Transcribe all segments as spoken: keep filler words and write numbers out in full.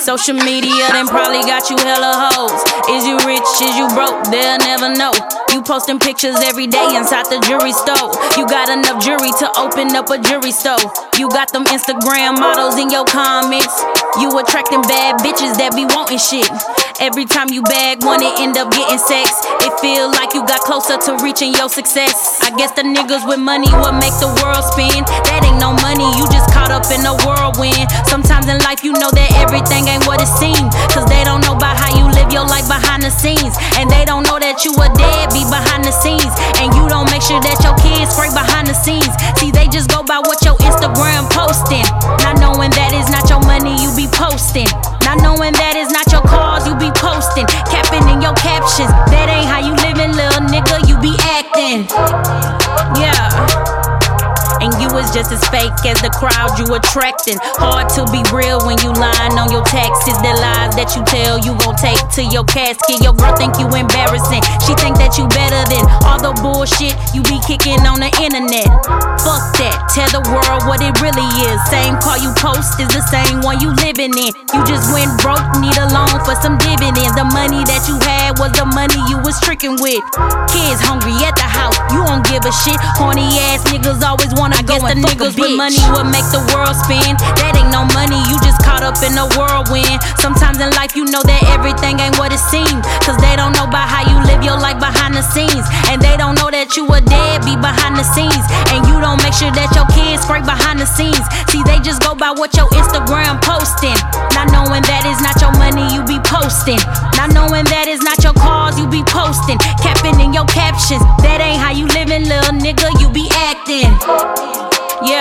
Social media then probably got you hella hoes. Is you rich, is you broke, they'll never know. You posting pictures every day inside the jewelry store. You got enough jewelry to open up a jewelry store. You got them Instagram models in your comments. You attracting bad bitches that be wanting shit. Every time you bag one, it end up getting sex. It feel like you got closer to reaching your success. I guess the niggas with money will make the world spin. That ain't no money, you just caught up in a whirlwind. Sometimes in life you know that everything ain't what it seems, cause they don't know about how you live your life behind the scenes. And they don't know that you a deadbeat behind the scenes. And you don't make sure that your kids straight behind the scenes. See, they just go by what your Instagram posting. Not knowing that is not your money you be posting. Not knowing that is not your cars you be posting. Capping in your captions, that ain't how you living, little nigga, you be acting. Yeah. And you is just as fake as the crowd you attracting. Hard to be real when you lying on your taxes. The lies that you tell you gon' take to your casket. Your girl think you embarrassing. She think that you better than all the bullshit you be kicking on the internet. Fuck that, tell the world what it really is. Same car you post is the same one you living in. You just went broke, need a loan for some dividends. The money that you had was the money you was tricking with. Kids hungry at the house, you don't give a shit. Horny ass niggas always want I guess the niggas with money will make the world spin. That ain't no money, you just caught up in a whirlwind. Sometimes in life you know that everything ain't what it seems, cause they don't know about how you live your life behind the scenes. And they don't know that you a deadbeat behind the scenes. And you don't make sure that your kids straight behind the scenes. See, they just go by what your Instagram posting. Not knowing that is not your money you be posting. Not knowing that is not your cars you be posting. Capping in your captions, that ain't how you living, little nigga, you be acting. Yeah.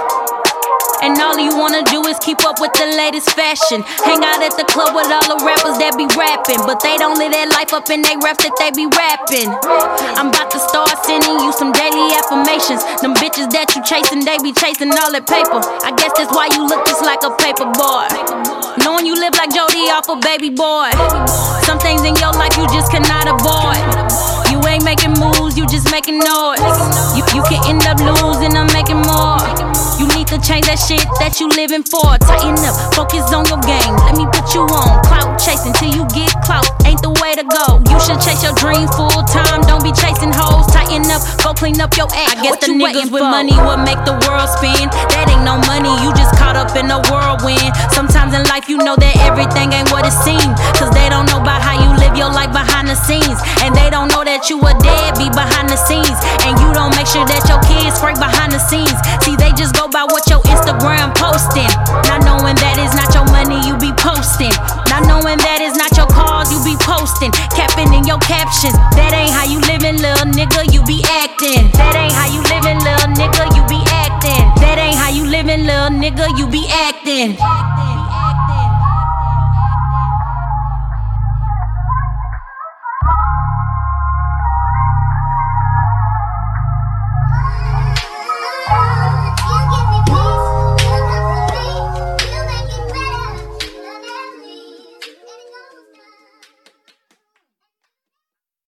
And all you wanna do is keep up with the latest fashion. Hang out at the club with all the rappers that be rapping, but they don't live that life up in they raps that they be rapping. I'm about to start sending you some daily affirmations. Them bitches that you chasing, they be chasing all that paper. I guess that's why you look just like a paper boy. Knowing you live like Jody off a Baby Boy. Some things in your life you just cannot avoid. You ain't making moves, you just making noise. You, you can end up losing or making more. You need to change that shit that you living for. Tighten up, focus on your game. Let me put you on. Clout chasing till you get clout ain't the way to go. You should chase your dream full time. Don't be chasing hoes. Tighten up, go clean up your act. I guess what the niggas with money will make the world spin. That ain't no money, you just caught up in a whirlwind. Sometimes in life you know that everything ain't what it seems, cause they don't know about how you live your life behind the scenes. And they don't know that you a deadbeat behind the scenes. And you don't make sure that your kids straight behind the scenes. See, they just go by what your Instagram posting. Not knowing that is not your money you be posting. Not knowing that is not your cars you be posting. Capping in your captions, that ain't how you living, little nigga, you be acting. That ain't how you living, little nigga, you be acting. That ain't how you living, little nigga, you be acting.